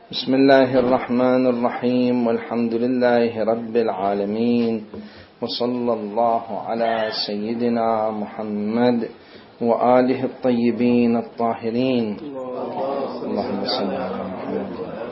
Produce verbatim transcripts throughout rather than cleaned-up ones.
بسم الله الرحمن الرحيم، والحمد لله رب العالمين، وصلى الله على سيدنا محمد وآله الطيبين الطاهرين. اللهم صل على محمد.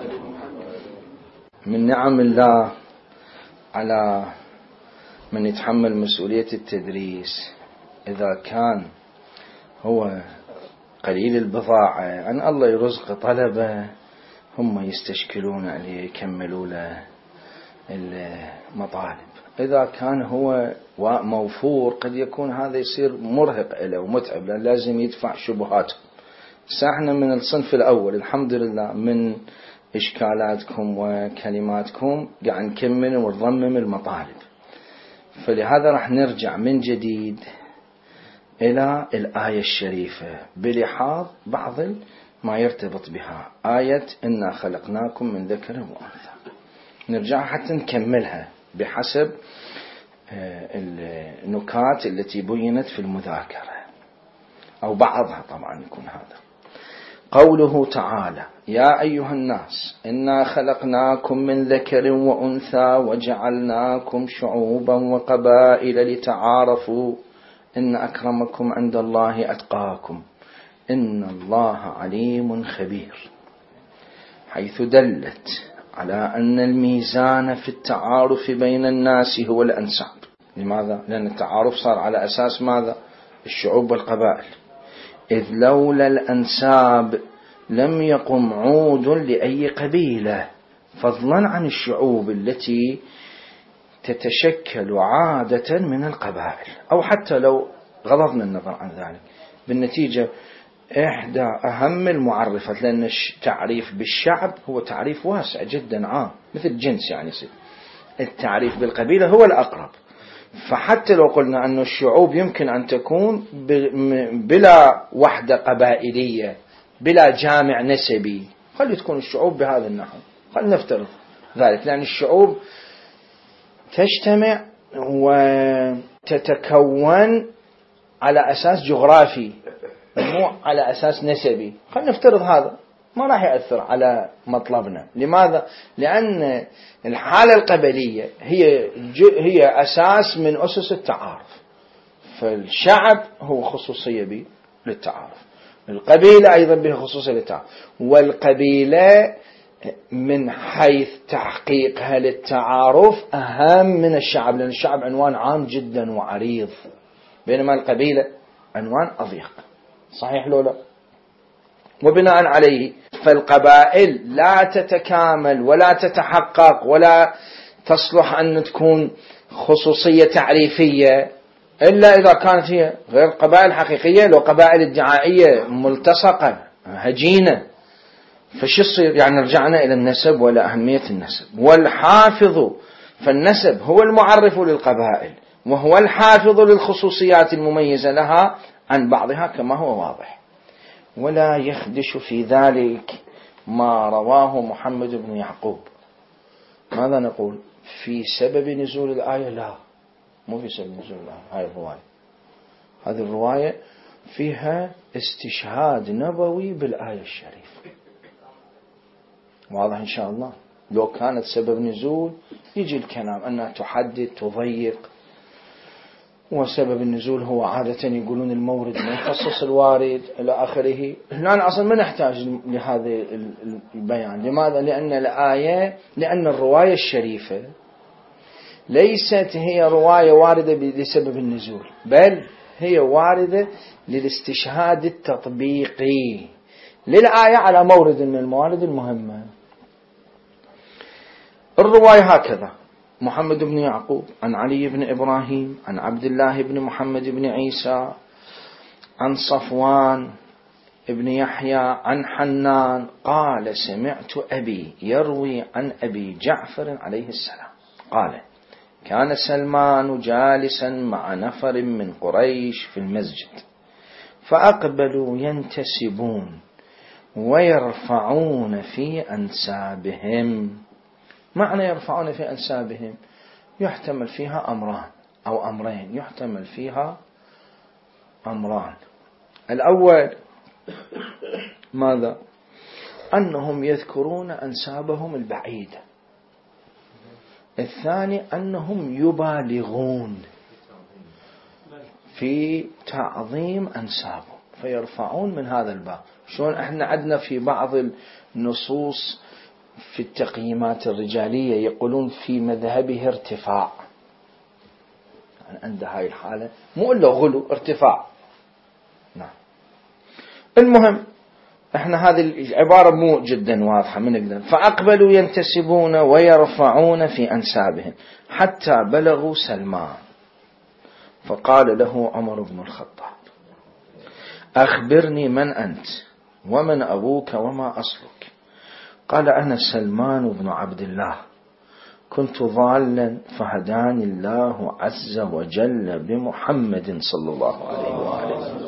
من نعم الله على من يتحمل مسؤولية التدريس إذا كان هو قليل البضاعة، أن الله يرزق طلبة هم يستشكلون عليه يكملوا له المطالب. إذا كان هو موفور قد يكون هذا يصير مرهق له ومتعب، لأن لازم يدفع شبهاته. ساحنا من الصنف الأول الحمد لله من إشكالاتكم وكلماتكم قاعد نكمل ونضمم المطالب، فلهذا راح نرجع من جديد إلى الآية الشريفة بلحاظ بعض ما يرتبط بها، آية إنا خلقناكم من ذكر وأنثى. نرجع حتى نكملها بحسب النكات التي بينت في المذاكرة أو بعضها، طبعا يكون هذا. قوله تعالى: يا أيها الناس إنا خلقناكم من ذكر وأنثى وجعلناكم شعوبا وقبائل لتعارفوا إن أكرمكم عند الله أتقاكم إن الله عليم خبير، حيث دلت على أن الميزان في التعارف بين الناس هو الأنساب. لماذا؟ لأن التعارف صار على أساس ماذا؟ الشعوب والقبائل، إذ لولا الأنساب لم يقم عود لأي قبيلة، فضلا عن الشعوب التي تتشكل عادة من القبائل، أو حتى لو غضضنا النظر عن ذلك. بالنتيجة إحدى أهم المعرفات، لأن التعريف بالشعب هو تعريف واسع جدا عام مثل جنس، يعني يصير التعريف بالقبيلة هو الأقرب. فحتى لو قلنا أن الشعوب يمكن أن تكون بلا وحدة قبائلية بلا جامع نسبي، خلي تكون الشعوب بهذا النحو، خلي نفترض ذلك، لأن الشعوب تجتمع وتتكون على أساس جغرافي مو على أساس نسبي. خلينا نفترض هذا ما راح يأثر على مطلبنا. لماذا؟ لأن الحالة القبلية هي هي أساس من أسس التعارف، فالشعب هو خصوصية به للتعارف، القبيلة أيضا به خصوصية للتعارف، والقبيلة من حيث تحقيقها للتعارف أهم من الشعب، لأن الشعب عنوان عام جدا وعريض، بينما القبيلة عنوان أضيق. صحيح لولا؟ وبناء عليه فالقبائل لا تتكامل ولا تتحقق ولا تصلح أن تكون خصوصية تعريفية إلا إذا كانت هي غير قبائل حقيقية، لو قبائل ادعائية ملتصقة هجينة. فش يصير؟ يعني رجعنا إلى النسب ولا أهمية النسب، والحافظ فالنسب هو المعرف للقبائل وهو الحافظ للخصوصيات المميزة لها عن بعضها كما هو واضح. ولا يخدش في ذلك ما رواه محمد بن يعقوب. ماذا نقول؟ في سبب نزول الآية؟ لا، مو في سبب نزول الآية. هاي الرواية هذه الرواية فيها استشهاد نبوي بالآية الشريفة، واضح إن شاء الله. لو كانت سبب نزول يجي الكلام أنها تحدد تضيق، وسبب النزول هو عادة يقولون المورد ما يخصص الوارد إلى آخره. هنا أصلا ما نحتاج لهذا البيان. لماذا؟ لأن الآية لأن الرواية الشريفة ليست هي رواية واردة لسبب النزول، بل هي واردة للاستشهاد التطبيقي للآية على مورد من الموارد المهمة. الرواية هكذا: محمد بن يعقوب عن علي بن إبراهيم عن عبد الله بن محمد بن عيسى عن صفوان بن يحيى عن حنان قال: سمعت أبي يروي عن أبي جعفر عليه السلام قال: كان سلمان جالسا مع نفر من قريش في المسجد، فأقبلوا ينتسبون ويرفعون في أنسابهم. معنى يرفعون في أنسابهم يحتمل فيها أمران أو أمرين، يحتمل فيها أمران. الأول ماذا؟ أنهم يذكرون أنسابهم البعيدة. الثاني أنهم يبالغون في تعظيم أنسابهم فيرفعون من هذا الباب. شلون احنا عندنا في بعض النصوص في التقييمات الرجالية يقولون في مذهبه ارتفاع، يعني عند هاي الحالة مو إلا غلو، ارتفاع. نعم. المهم احنا هذه العبارة مو جدا واضحة من نقدر. فأقبلوا ينتسبون ويرفعون في أنسابهم حتى بلغوا سلمان، فقال له عمر بن الخطاب: أخبرني من أنت ومن أبوك وما أصلك؟ قال: أنا سلمان بن عبد الله، كنت ضالا فهداني الله عز وجل بمحمد صلى الله عليه وآله،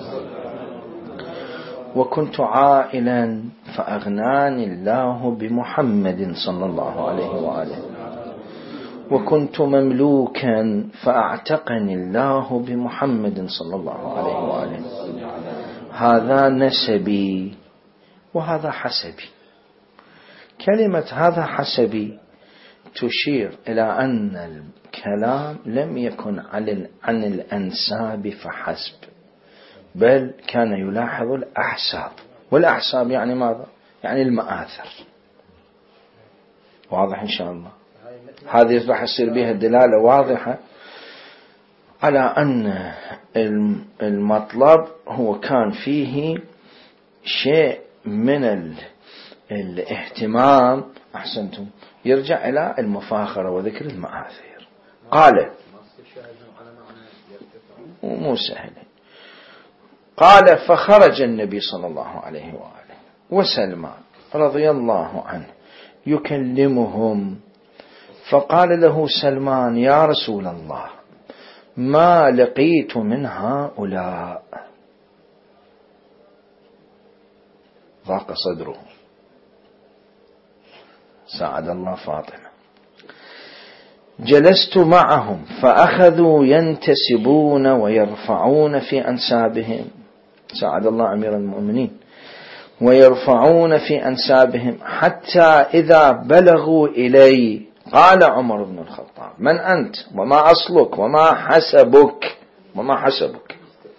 وكنت عائلا فأغناني الله بمحمد صلى الله عليه وآله، وكنت مملوكا فأعتقني الله بمحمد صلى الله عليه وآله. هذا نسبي وهذا حسبي. كلمة هذا حسبي تشير إلى أن الكلام لم يكن عن الأنساب فحسب، بل كان يلاحظ الأحساب. والأحساب يعني ماذا؟ يعني المآثر. واضح إن شاء الله؟ هذه راح يصير بها الدلالة واضحة على أن المطلب هو كان فيه شيء من الاهتمام، أحسنتم، يرجع إلى المفاخرة وذكر المآثر. قال مو سهل. قال: فخرج النبي صلى الله عليه وآله وسلمان رضي الله عنه يكلمهم، فقال له سلمان: يا رسول الله، ما لقيت من هؤلاء. ضاق صدره. ساعد الله فاطمة. جلست معهم فأخذوا ينتسبون ويرفعون في أنسابهم، ساعد الله أمير المؤمنين، ويرفعون في أنسابهم حتى إذا بلغوا إلي قال عمر بن الخطاب: من أنت وما أصلك وما حسبك وما حسبك؟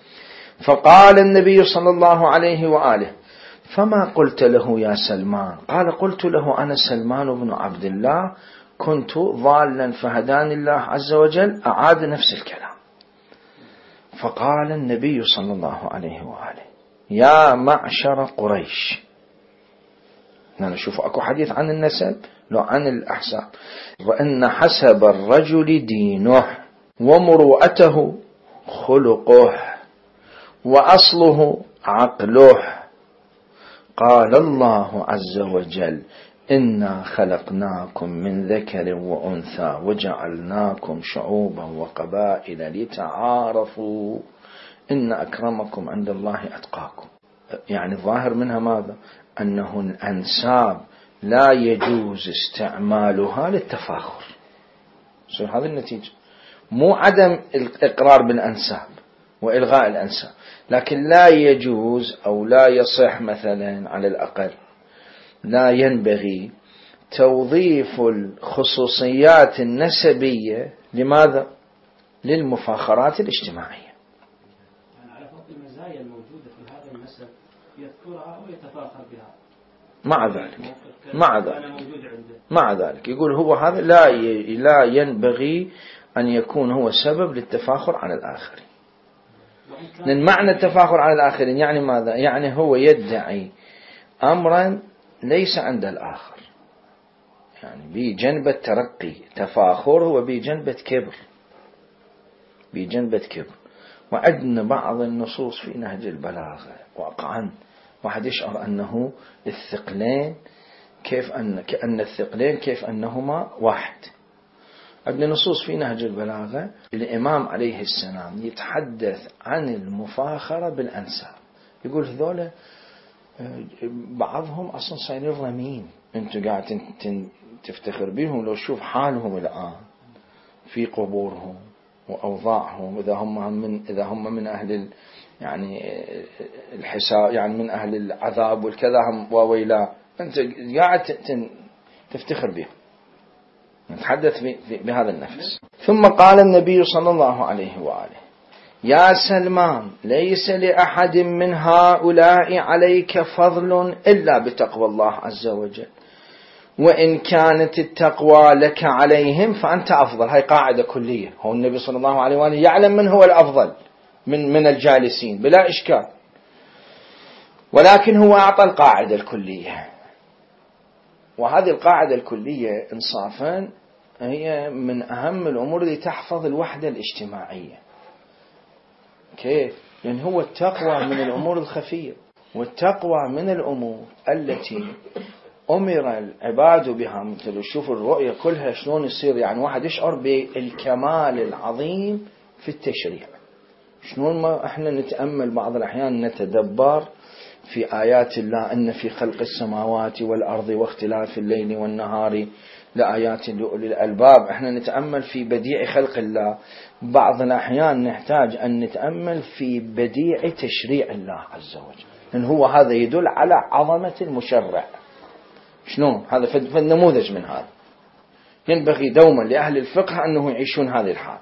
فقال النبي صلى الله عليه وآله: فما قلت له يا سلمان؟ قال: قلت له: أنا سلمان بن عبد الله، كنت ضالا فهداني الله عز وجل. أعاد نفس الكلام. فقال النبي صلى الله عليه وآله: يا معشر قريش. نشوف أكو حديث عن النسب لو عن الأحساب. وإن حسب الرجل دينه ومروءته خلقه وأصله عقله. قال الله عز وجل: إنا خلقناكم من ذكر وأنثى وجعلناكم شعوبا وقبائل لتعارفوا إن أكرمكم عند الله أتقاكم. يعني الظاهر منها ماذا؟ أنه الأنساب لا يجوز استعمالها للتفاخر. شو هذه النتيجة؟ مو عدم الإقرار بالأنساب وإلغاء الأنساب، لكن لا يجوز أو لا يصح مثلا على الأقل لا ينبغي توظيف الخصوصيات النسبية لماذا؟ للمفاخرات الاجتماعية. يعني على فضل المزايا الموجودة في هذا النسب يذكرها ويتفاخر بها. مع ذلك مع ذلك مع ذلك يقول هو هذا لا لا ينبغي أن يكون هو سبب للتفاخر عن الآخرين. لأن معنى التفاخر عن الآخرين يعني ماذا؟ يعني هو يدعي أمرا ليس عند الآخر، يعني بجنبة ترقي. تفاخر هو بجنبة كبر، بجنبة كبر. وعندنا بعض النصوص في نهج البلاغة واقعا واحد يشعر أنه الثقلين كيف أن كأن الثقلين كيف أنهما واحد. عندنا نصوص في نهج البلاغة الإمام عليه السلام يتحدث عن المفاخرة بالأنساب، يقول هذول بعضهم أصلا صايرين رمين، أنتوا قاعد تفتخر بهم. لو شوف حالهم الآن في قبورهم وأوضاعهم، إذا هم من إذا هم من أهل يعني الحساب، يعني من أهل العذاب والكذا هم وويلا، أنت قاعد تفتخر به، نتحدث بهذا النفس. ثم قال النبي صلى الله عليه وآله: يا سلمان ليس لأحد من هؤلاء عليك فضل إلا بتقوى الله عز وجل، وإن كانت التقوى لك عليهم فأنت أفضل. هاي قاعدة كلية، هو النبي صلى الله عليه وآله يعلم من هو الأفضل من من الجالسين بلا إشكال، ولكن هو أعطى القاعدة الكلية، وهذه القاعدة الكلية إنصافا هي من أهم الأمور اللي تحفظ الوحدة الاجتماعية. كيف؟ لأن هو التقوى من الأمور الخفية، والتقوى من الأمور التي أمر العباد بها. مثل شوفوا الرؤية كلها شلون يصير، يعني واحد يشعر بالكمال العظيم في التشريع. شلون ما احنا نتأمل بعض الأحيان نتدبر في آيات الله أن في خلق السماوات والأرض واختلاف الليل والنهار لآيات لأولي الألباب. احنا نتأمل في بديع خلق الله، بعض الأحيان نحتاج أن نتأمل في بديع تشريع الله عز وجل، لأن هو هذا يدل على عظمة المشرع. شلون هذا؟ فالنموذج من هذا ينبغي دوما لأهل الفقه أنه يعيشون هذه الحال.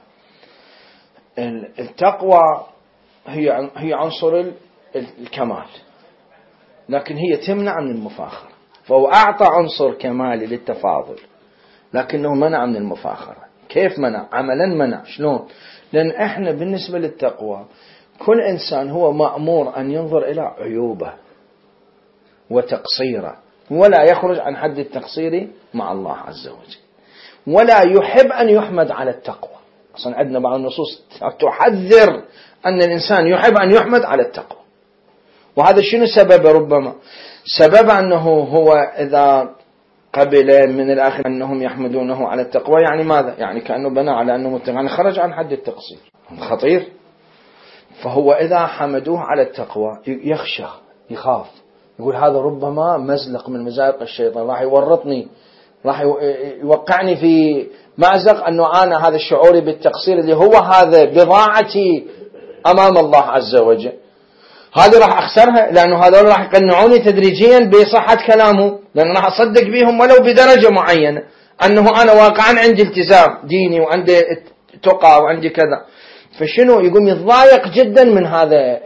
التقوى هي هي عنصر الكمال، لكن هي تمنع من المفاخرة. فهو أعطى عنصر كمالي للتفاضل، لكنه منع من المفاخرة. كيف منع؟ عملا منع. شلون؟ لأن احنا بالنسبة للتقوى كل إنسان هو مأمور أن ينظر إلى عيوبه وتقصيره، ولا يخرج عن حد التقصير مع الله عز وجل، ولا يحب أن يحمد على التقوى. أصلا عندنا بعض النصوص تحذر أن الإنسان يحب أن يحمد على التقوى. وهذا شنو سبب؟ ربما سبب أنه هو إذا قبل من الآخر أنهم يحمدونه على التقوى، يعني ماذا؟ يعني كأنه بنى على أنه متقى، يعني خرج عن حد التقصير. خطير. فهو إذا حمدوه على التقوى يخشى، يخاف، يقول هذا ربما مزلق من مزالق الشيطان، راح يورطني، راح يوقعني في مأزق، أنه أنا هذا الشعور بالتقصير اللي هو هذا بضاعتي أمام الله عز وجل، هذه راح أخسرها، لأنه هذول راح يقنعوني تدريجيا بصحة كلامه، لأنه راح أصدق بيهم ولو بدرجة معينة أنه أنا واقعا عندي التزام ديني وعندي تقى وعندي كذا. فشنو؟ يقوم يتضايق جدا من هذا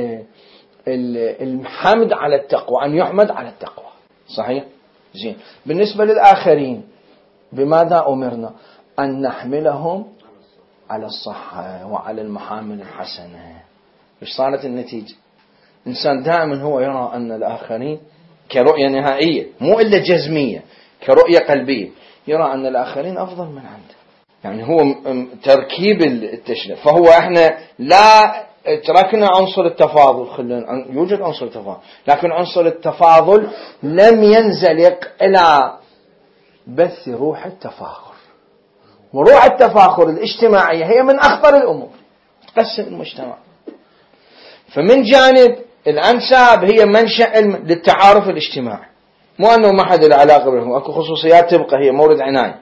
الحمد على التقوى، أن يحمد على التقوى. صحيح؟ زين. بالنسبة للآخرين بماذا أمرنا؟ أن نحملهم على الصحة وعلى المحامل الحسنة. إيش صارت النتيجة؟ إنسان دائما هو يرى أن الآخرين كرؤية نهائية، مو إلا جزمية، كرؤية قلبية، يرى أن الآخرين أفضل من عنده. يعني هو تركيب التشريع. فهو إحنا لا تركنا عنصر التفاضل، خلينا يوجد عنصر التفاضل، لكن عنصر التفاضل لم ينزلق إلى بث روح التفاخر. وروح التفاخر الاجتماعية هي من أخطر الأمور، تقسم المجتمع. فمن جانب الأنساب هي منشأ للتعارف الاجتماعي، مو أنه ما حد له علاقة بهم، أكو خصوصيات تبقى هي مورد عناية.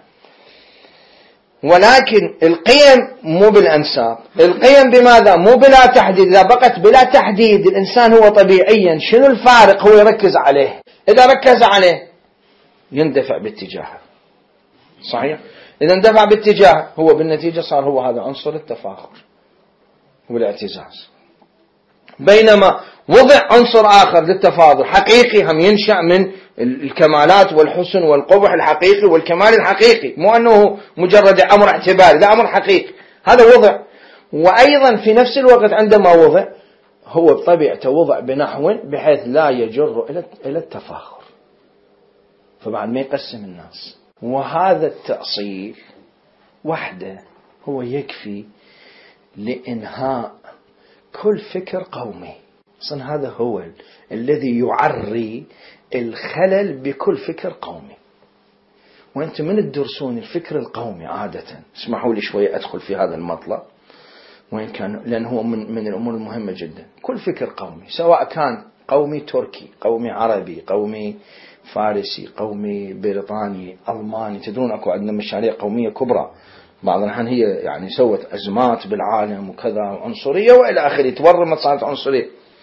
ولكن القيم مو بالأنساب، القيم بماذا؟ مو بلا تحديد. إذا بقت بلا تحديد الإنسان هو طبيعيا شنو الفارق؟ هو يركز عليه. إذا ركز عليه يندفع باتجاهه. صحيح؟ إذا اندفع باتجاهه هو بالنتيجة صار هو هذا عنصر التفاخر والاعتزاز. بينما وضع عنصر آخر للتفاضل حقيقي هم ينشأ من الكمالات والحسن والقبح الحقيقي والكمال الحقيقي، مو أنه مجرد أمر اعتباري، لا، أمر حقيقي، هذا وضع. وأيضا في نفس الوقت عندما وضع هو بطبيعته وضع بنحو بحيث لا يجر إلى التفاخر، فبعد ما يقسم الناس. وهذا التأصيل وحده هو يكفي لإنهاء كل فكر قومي. أصلا هذا هو الذي يعري الخلل بكل فكر قومي. وأنت من تدرسون الفكر القومي عادة، اسمحوا لي شوية أدخل في هذا المطلب وإن كان، لأن هو من, من الأمور المهمة جدا. كل فكر قومي سواء كان قومي تركي، قومي عربي، قومي فارسي، قومي بريطاني، ألماني، تدرون أكو عندنا مشاريع قومية كبرى بعض الأحيان هي يعني سوت أزمات بالعالم وكذا وعنصرية وإلى آخره، تورمت صارت عنصرية.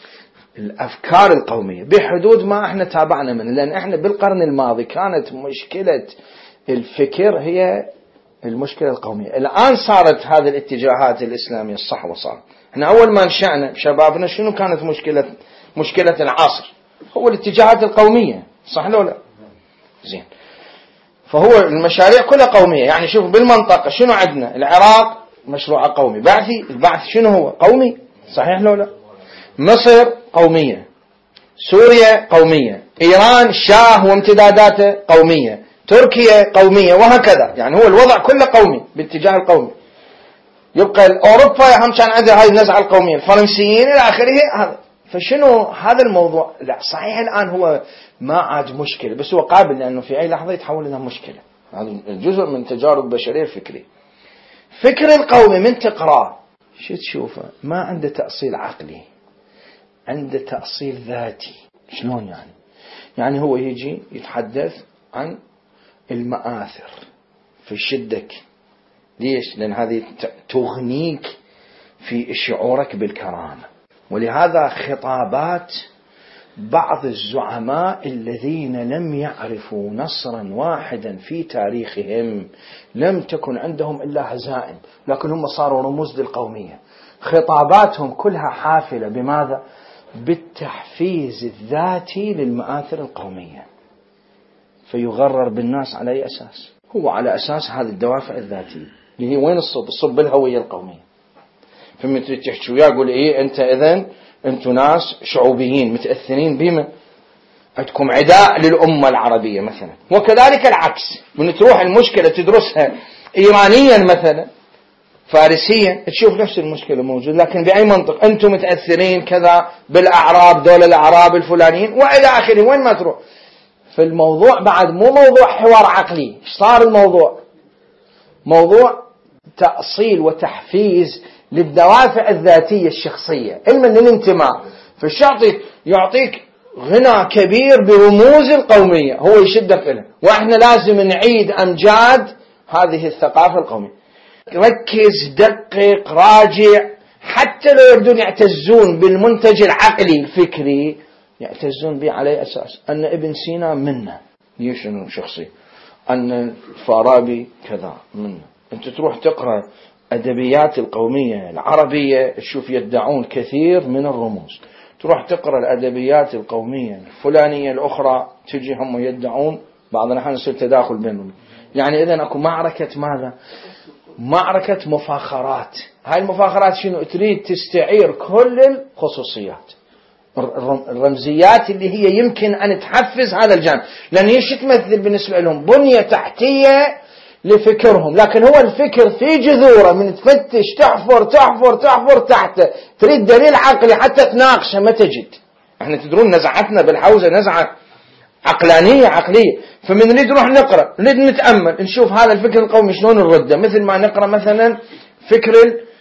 الأفكار القومية بحدود ما احنا تابعنا منه، لأن احنا بالقرن الماضي كانت مشكلة الفكر هي المشكلة القومية. الآن صارت هذه الاتجاهات الإسلامية الصح وصار. احنا أول ما نشأنا بشبابنا شنو كانت مشكلة مشكلة العصر؟ هو الاتجاهات القومية، صح لو لا؟ زين. فهو المشاريع كلها قومية. يعني شوف بالمنطقة شنو عندنا؟ العراق مشروع قومي، بعثي البعث شنو هو؟ قومي، صحيح لو لا؟ مصر قومية، سوريا قومية، إيران شاه وامتداداته قومية، تركيا قومية، وهكذا. يعني هو الوضع كله قومي باتجاه القومي. يبقى أوروبا هم كان عندها هاي النزعة القومية، الفرنسيين إلى آخره. هذا فشنو هذا الموضوع؟ لا صحيح الآن هو ما عاد مشكلة، بس هو قابل لأنه في أي لحظة يتحول إلى مشكلة. هذا جزء من تجارب البشرية الفكرية. فكر القومي من تقرأ شو تشوفه؟ ما عنده تأصيل عقلي، عنده تأصيل ذاتي. شلون يعني؟ يعني هو يجي يتحدث عن المآثر في شدك. ليش؟ لأن هذه تغنيك في شعورك بالكرامة. ولهذا خطابات بعض الزعماء الذين لم يعرفوا نصرا واحدا في تاريخهم، لم تكن عندهم إلا هزائم، لكن هم صاروا رموز للقومية. خطاباتهم كلها حافلة بماذا؟ بالتحفيز الذاتي للمآثر القومية. فيغرر بالناس على أي أساس؟ هو على أساس هذه الدوافع الذاتية اللي هي وين الصب؟ الصب بالهوية القومية. فمثل تحكي وياه يقول إيه أنت إذن أنتوا ناس شعوبيين متأثرين بما عندكم عداء للأمة العربية مثلا. وكذلك العكس، من تروح المشكلة تدرسها إيرانيا مثلا فارسيا تشوف نفس المشكلة موجود، لكن بأي منطق؟ أنتم متأثرين كذا بالأعراب، دول الأعراب الفلانيين وإلى آخره. وين ما تروح فالموضوع بعد مو موضوع حوار عقلي. صار الموضوع موضوع تأصيل وتحفيز للدوافع الذاتية الشخصية، علما للانتماء. فالشعطي يعطيك غنى كبير برموز القومية، هو يشدك إليه. وإحنا لازم نعيد أمجاد هذه الثقافة القومية. ركز، دقق، راجع. حتى لو يردون يعتزون بالمنتج العقلي الفكري، يعتزون به على أساس أن ابن سينا منا يشنو شخصي، أن الفارابي كذا منا. أنت تروح تقرأ أدبيات القومية العربية تشوف يدعون كثير من الرموز. تروح تقرأ الأدبيات القومية الفلانية الأخرى تجي هم يدعون بعض الأحيان يصير تداخل بينهم. يعني إذن أكو معركة ماذا؟ معركة مفاخرات. هاي المفاخرات شنو؟ تريد تستعير كل الخصوصيات الرمزيات اللي هي يمكن أن تحفز هذا الجانب، لأن هي شو تمثل بالنسبة لهم؟ بنية تحتية لفكرهم. لكن هو الفكر في جذوره، من تفتش تحفر تحفر تحفر تحته، تريد دليل عقلي حتى تناقشه ما تجد. احنا تدرون نزعتنا بالحوزة نزعة عقلانية عقلية. فمن نريد نروح نقرأ، نريد نتأمل، نشوف هذا الفكر القومي شلون نرده. مثل ما نقرأ مثلا فكر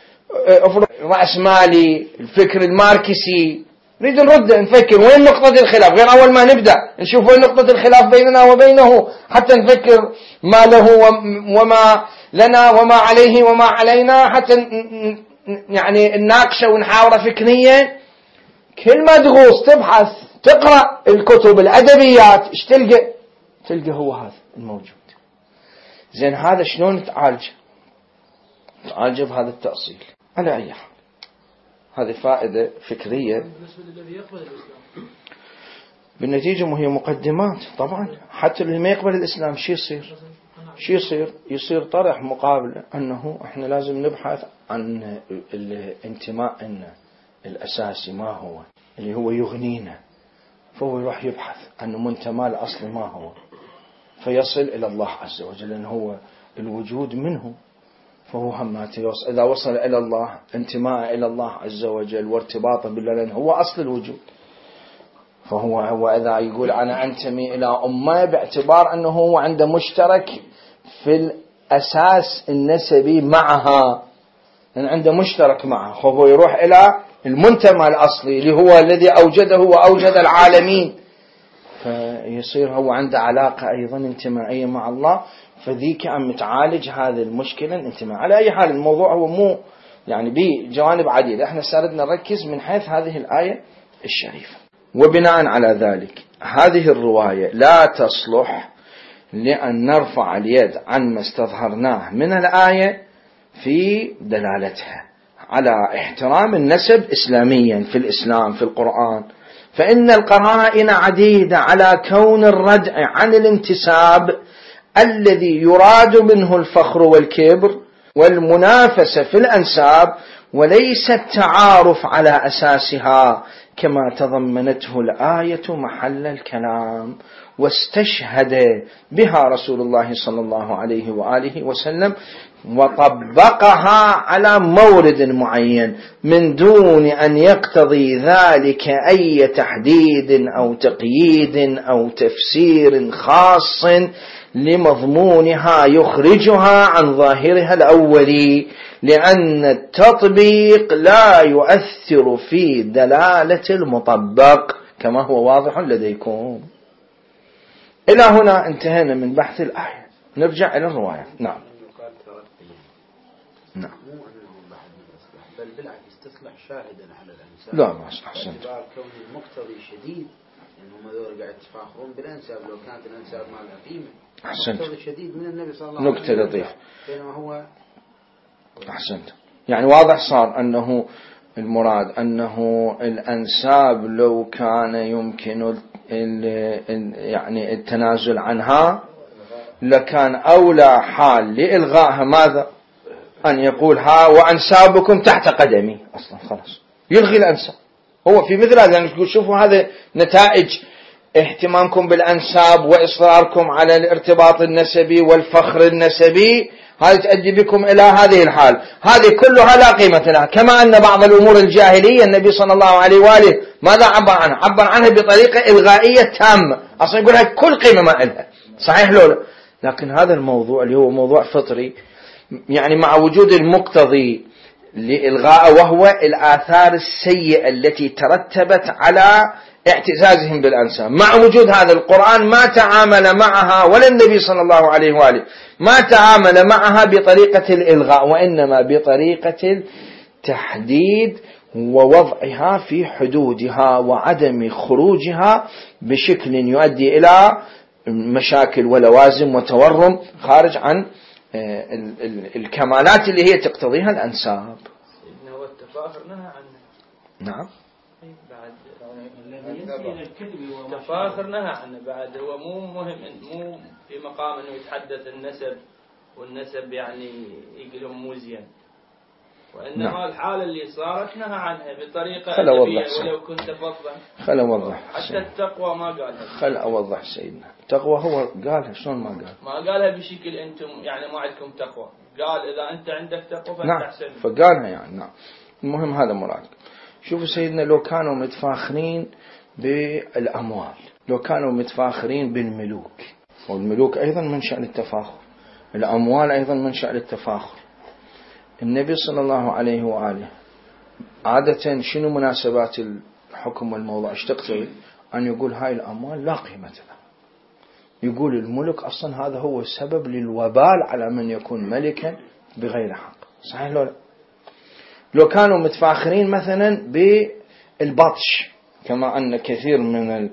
الرأسمالي، الفكر الماركسي، نريد نرده، نفكر وين نقطة الخلاف. غير أول ما نبدأ نشوف وين نقطة الخلاف بيننا وبينه، حتى نفكر ما له وما لنا وما عليه وما علينا، حتى يعني نناقشه ونحاوره فكريا. كل ما تغوص تبحث تقرأ الكتب الأدبيات ايش تلقى؟ تلقى هو هذا الموجود. زين هذا شلون تعالج؟ تعالج بهذا التأصيل على أي حال. هذه فائدة فكرية بالنتيجة، وهي مقدمات. طبعا حتى اللي ما يقبل الإسلام شو يصير؟ شو يصير؟ يصير طرح مقابل أنه إحنا لازم نبحث عن الانتماء لنا الأساسي ما هو اللي هو يغنينا. فهو يروح يبحث عن منتمى الأصل ما هو، فيصل إلى الله عز وجل، لأن هو الوجود منه. فهو هماته يوصل إذا وصل إلى الله، انتماء إلى الله عز وجل وارتباطه بالله، لأن هو أصل الوجود. فهو هو إذا يقول أنا أنتمي إلى أمة باعتبار أنه هو عنده مشترك في الأساس النسبي معها، لأن عنده مشترك معها، فهو يروح إلى المنتمى الأصلي اللي هو الذي أوجده وأوجد العالمين. فيصير هو عنده علاقة أيضا انتمائية مع الله. فذيك عم تعالج هذه المشكلة الانتماء. على أي حال الموضوع هو مو يعني بجوانب عديدة، احنا سردنا نركز من حيث هذه الآية الشريفة. وبناء على ذلك هذه الرواية لا تصلح لأن نرفع اليد عن ما استظهرناه من الآية في دلالتها على احترام النسب إسلاميا في الإسلام في القرآن، فإن القرائن عديدة على كون الردع عن الانتساب الذي يراد منه الفخر والكبر والمنافسة في الأنساب وليس التعارف على أساسها كما تضمنته الآية محل الكلام، واستشهد بها رسول الله صلى الله عليه وآله وسلم وطبقها على مورد معين من دون أن يقتضي ذلك أي تحديد أو تقييد أو تفسير خاص لمضمونها يخرجها عن ظاهرها الأولي، لأن التطبيق لا يؤثر في دلالة المطبق كما هو واضح لديكم. إلى هنا انتهينا من بحث الآية، نرجع إلى الرواية. نعم نعم بل بالعكس تصلح شاهدا على الأنساب. لا ما أحسنت. كون المقتضي شديد إنهم هذول قاعد يتفاخرون بالأنساب لو كانت الأنساب ما لها قيمة. أحسنت. المقتضي شديد من النبي صلى الله عليه وسلم. نكتة لطيفة. بينما هو. أحسنت. يعني واضح صار أنه المراد أنه الأنساب لو كان يمكن يعني التنازل عنها لكان أولى حال لإلغائها ماذا؟ أن يقول ها وأنسابكم تحت قدمي أصلا خلاص يلغي الأنساب. هو في مثل هذا يعني يقول شوفوا هذا نتائج اهتمامكم بالأنساب وإصراركم على الارتباط النسبي والفخر النسبي، هذه تؤدي بكم إلى هذه الحال، هذه كلها لا قيمة لها. كما أن بعض الأمور الجاهلية النبي صلى الله عليه وآله ماذا عبر عنها؟ عبر عنها بطريقة إلغائية تامة، أصلا يقولها كل قيمة ما لها، صحيح لولا. لكن هذا الموضوع اللي هو موضوع فطري يعني مع وجود المقتضي لإلغاء وهو الآثار السيئة التي ترتبت على اعتزازهم بالأنساب، مع وجود هذا القرآن ما تعامل معها ولا النبي صلى الله عليه وآله ما تعامل معها بطريقة الإلغاء، وإنما بطريقة التحديد ووضعها في حدودها وعدم خروجها بشكل يؤدي إلى مشاكل ولوازم وتورم خارج عن الكمالات اللي هي تقتضيها الأنساب. إنه هو التفاخر نهى عنه. نعم. بعد الذي ينتهي إلى الكذب التفاخر نهى عنه بعد، هو مو مهم مو في مقام إنه يتحدث النسب والنسب يعني يقولون مو زين، وإنما نعم. الحالة اللي صارت نهى عنها بطريقة أدبية ولو كنت فظا. خل أوضح. حتى التقوى ما قالها. خل أوضح سيدنا. التقوى هو قالها شلون ما قال؟ ما قالها بشكل أنتم يعني ما عندكم تقوى، قال إذا أنت عندك تقوى فأنت نعم. أحسن. فقالها يعني نعم. المهم هذا مراد. شوفوا سيدنا لو كانوا متفاخرين بالأموال، لو كانوا متفاخرين بالملوك، والملوك أيضا من شأن التفاخر، الأموال أيضا من شأن التفاخر. النبي صلى الله عليه وآله عادة شنو مناسبات الحكم والموضوع ايش تقتضي؟ أن يقول هاي الأموال لا قيمة لها، يقول الملك أصلا هذا هو السبب للوبال على من يكون ملكا بغير حق، صحيح لو لا؟ لو كانوا متفاخرين مثلا بالبطش، كما أن كثير من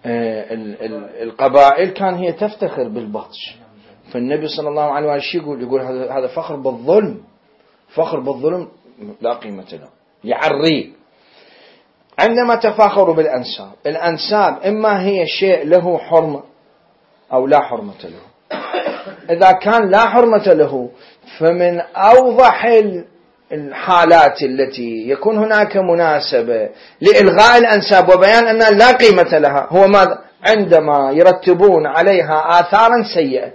القبائل كان هي تفتخر بالبطش، فالنبي صلى الله عليه وآله يقول يقول هذا فخر بالظلم، فخر بالظلم لا قيمة له، يعري. عندما تفاخروا بالأنساب، الأنساب إما هي شيء له حرمة أو لا حرمة له. إذا كان لا حرمة له فمن أوضح الحالات التي يكون هناك مناسبة لإلغاء الأنساب وبيان أنها لا قيمة لها هو ماذا؟ عندما يرتبون عليها آثارا سيئة.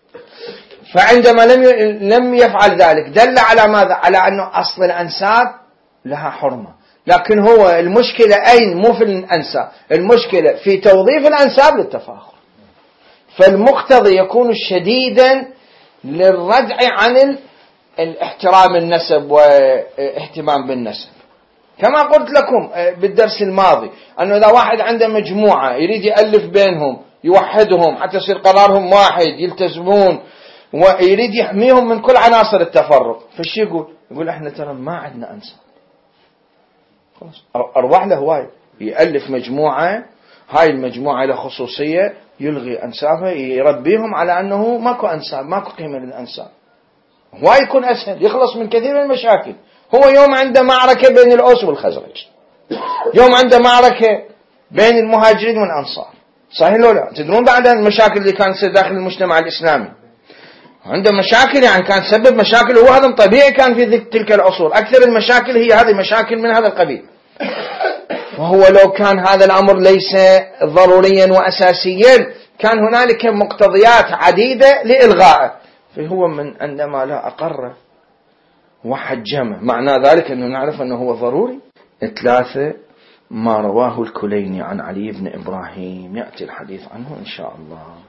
فعندما لم لم يفعل ذلك دل على ماذا؟ على أنه أصل الأنساب لها حرمة، لكن هو المشكلة أين؟ مو في الأنساب، المشكلة في توظيف الأنساب للتفاخر. فالمقتضي يكون شديدا للردع عن الاحترام النسب واهتمام بالنسب، كما قلت لكم بالدرس الماضي أنه إذا واحد عنده مجموعة يريد يألف بينهم يوحدهم حتى يصير قرارهم واحد يلتزمون ويريد يحميهم من كل عناصر التفرق، فالشي يقول؟ يقول احنا ترى ما عندنا أنساب، خلاص أروح له هواي يألف مجموعة، هاي المجموعة له خصوصية، يلغي أنسابها، يربيهم على أنه ماكو أنساب، ماكو قيمة للأنساب، هو يكون أسهل، يخلص من كثير من المشاكل. هو يوم عنده معركة بين الأوس والخزرج، يوم عنده معركة بين المهاجرين والأنصار، صحيح لو لا؟ تدرون بعد المشاكل اللي كانت تصير داخل المجتمع الإسلامي، عنده مشاكل يعني كان سبب مشاكل، هو هذا طبيعي كان في تلك العصور، أكثر المشاكل هي هذه مشاكل من هذا القبيل. وهو لو كان هذا الأمر ليس ضروريا وأساسيا كان هنالك مقتضيات عديدة لإلغائه، فهو من عندما لا أقر وحجمه، معنى ذلك أنه نعرف أنه هو ضروري. ثلاثة، ما رواه الكليني عن علي بن إبراهيم، يأتي الحديث عنه إن شاء الله.